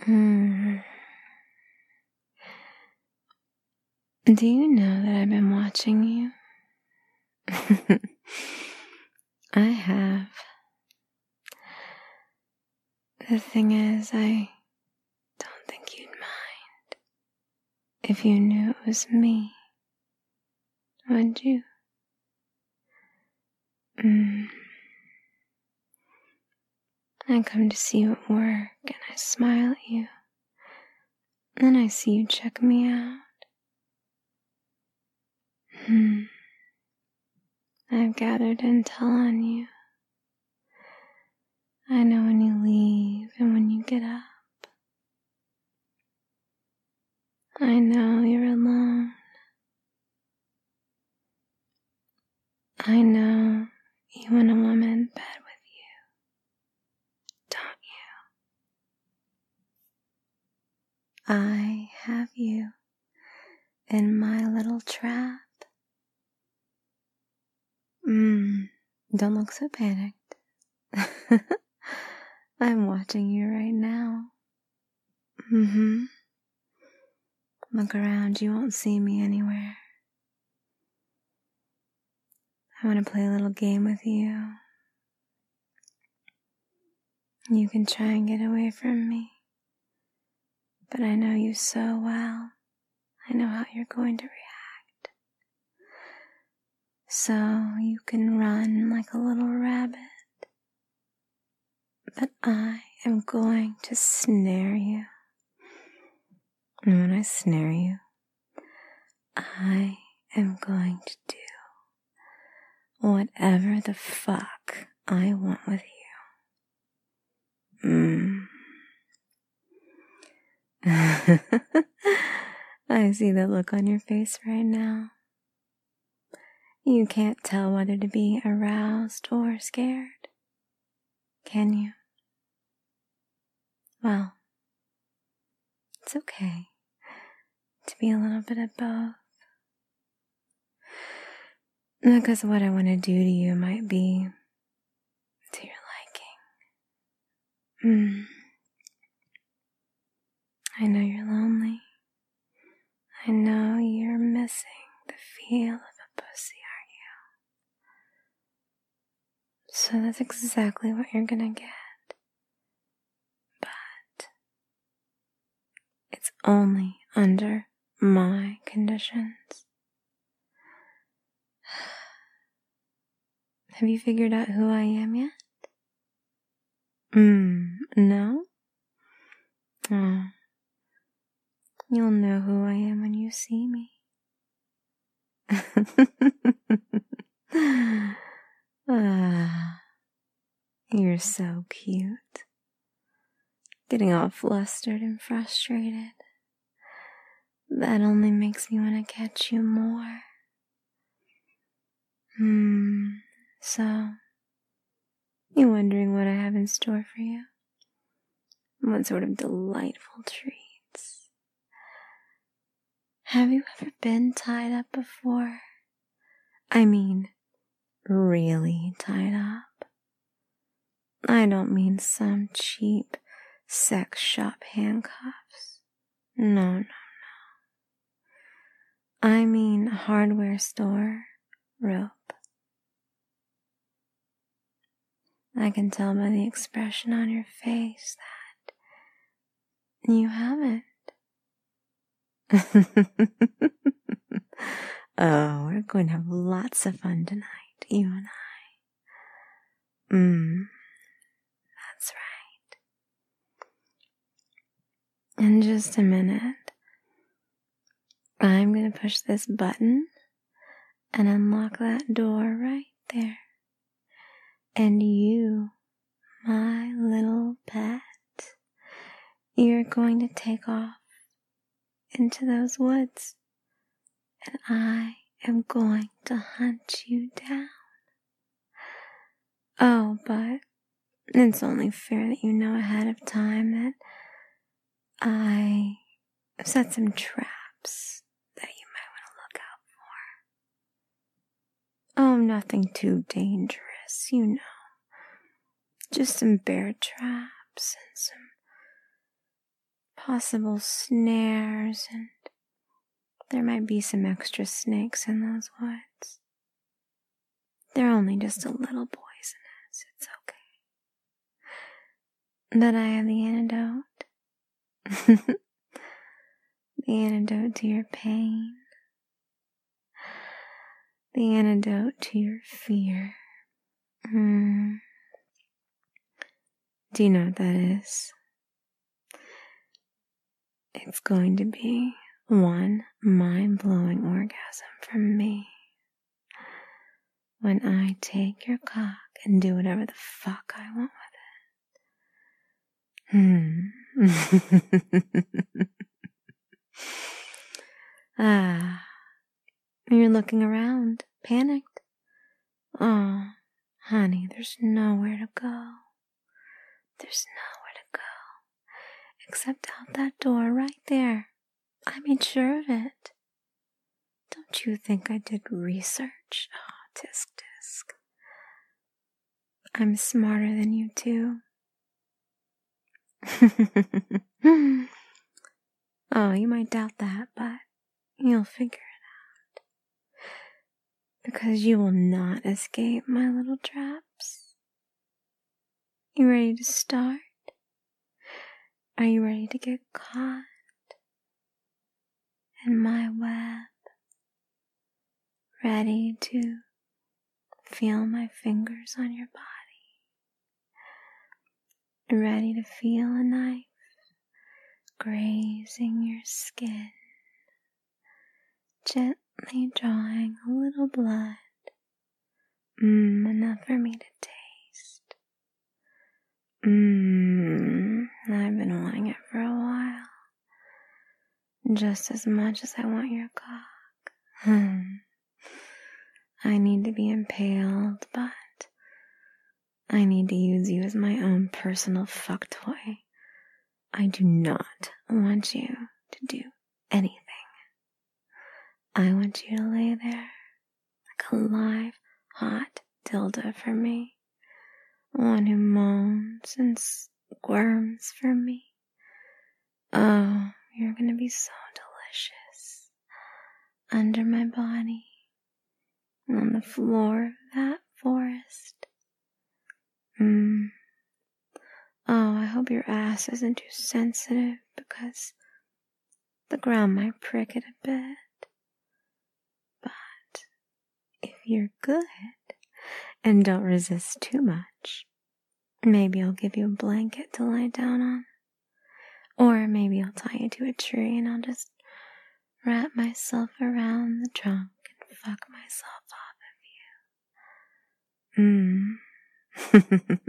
Hmm. Do you know that I've been watching you? I have. The thing is, I don't think you'd mind if you knew it was me, would you? I come to see you at work and I smile at you. Then I see you check me out. I've gathered intel on you. I know when you leave and when you get up. I know you're alone. I know you want a woman in bed with you, don't you? I have you in my little trap. Don't look so panicked. I'm watching you right now. Look around, you won't see me anywhere. I want to play a little game with you. You can try and get away from me, but I know you so well. I know how you're going to react. So you can run like a little rabbit, but I am going to snare you. And when I snare you, I am going to do whatever the fuck I want with you. I see the look on your face right now. You can't tell whether to be aroused or scared, can you? Well, it's okay to be a little bit of both. Because what I want to do to you might be to your liking. I know you're lonely. I know you're missing the feel of a pussy, aren't you? So that's exactly what you're gonna get. But it's only under my conditions. Have you figured out who I am yet? No? Oh. You'll know who I am when you see me. You're so cute. Getting all flustered and frustrated. That only makes me want to catch you more. So, you wondering what I have in store for you? What sort of delightful treats? Have you ever been tied up before? I mean, really tied up. I don't mean some cheap sex shop handcuffs. No. I mean hardware store rope. I can tell by the expression on your face that you haven't. Oh, we're going to have lots of fun tonight, you and I. That's right. In just a minute, I'm going to push this button and unlock that door right there. And you, my little pet, you're going to take off into those woods, and I am going to hunt you down. Oh, but it's only fair that you know ahead of time that I have set some traps that you might want to look out for. Oh, nothing too dangerous, you know. Just some bear traps and some possible snares, and there might be some extra snakes in those woods. They're only just a little poisonous, it's okay. But I have the antidote. The antidote to your pain. The antidote to your fear. Do you know what that is? It's going to be one mind-blowing orgasm from me when I take your cock and do whatever the fuck I want with it. You're looking around, panicked. Oh, honey, there's nowhere to go. There's nowhere to go except out that door right there. I made sure of it. Don't you think I did research? Oh, tisk tisk. I'm smarter than you two. Oh, you might doubt that, but you'll figure it out. Because you will not escape my little traps. You ready to start? Are you ready to get caught in my web? Ready to feel my fingers on your body? Ready to feel a knife grazing your skin, gently drawing a little blood, enough for me to taste. I've been wanting it for a while, just as much as I want your cock. I need to be impaled, but I need to use you as my own personal fuck toy. I do not want you to do anything. I want you to lay there like a live, hot dildo for me. One who moans and squirms for me. Oh, you're gonna be so delicious. Under my body. On the floor of that forest. Oh, I hope your ass isn't too sensitive because the ground might prick it a bit. But if you're good and don't resist too much, maybe I'll give you a blanket to lie down on. Or maybe I'll tie you to a tree and I'll just wrap myself around the trunk and fuck myself off of you.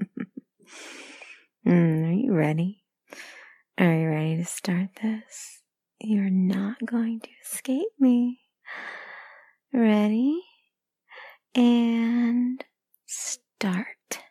Are you ready? Are you ready to start this? You're not going to escape me. Ready? And start.